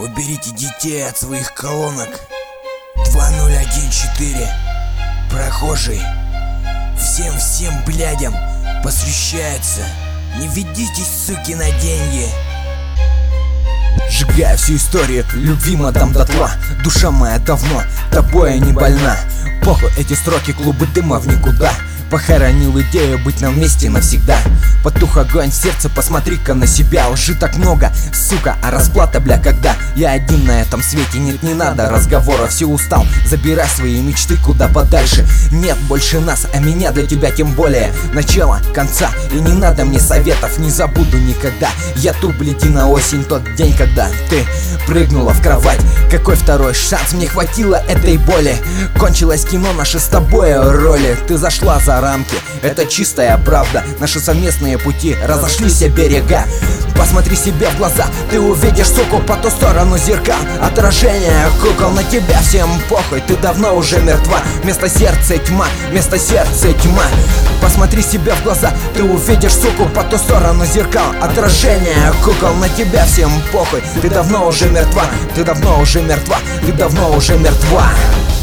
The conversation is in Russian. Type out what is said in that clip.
Уберите детей от своих колонок. 2014. Прохожий. Всем блядям посвящается. Не ведитесь, суки, на деньги. Сжигаю всю историю любви, мадам, дотла. Душа моя давно тобой не больна. Похуй эти строки, клубы дыма в никуда. Похоронил идею быть нам вместе навсегда. Потух огонь в сердце, посмотри-ка на себя. Лжи так много, сука, а расплата, бля, когда? Я один на этом свете, нет, не надо разговоров. Все устал, забирай свои мечты куда подальше. Нет больше нас, а меня для тебя тем более. Начало, конца, и не надо мне советов. Не забуду никогда я ту бледина осень, тот день, когда ты прыгнула в кровать. Какой второй шанс, мне хватило этой боли. Кончилось кино наше с тобой роли. Ты зашла за рамки, это чистая правда. Наши совместные пути разошлись все берега. Посмотри себе в глаза, ты увидишь, суку, по ту сторону зеркал. Отражение кукол, на тебя всем похуй, ты давно уже мертва. Вместо сердца тьма, вместо сердца тьма. Посмотри себе в глаза, ты увидишь, суку, по ту сторону зеркал. Отражение кукол, на тебя всем похуй, ты давно уже мертва. Ты давно уже мертва, ты давно уже мертва.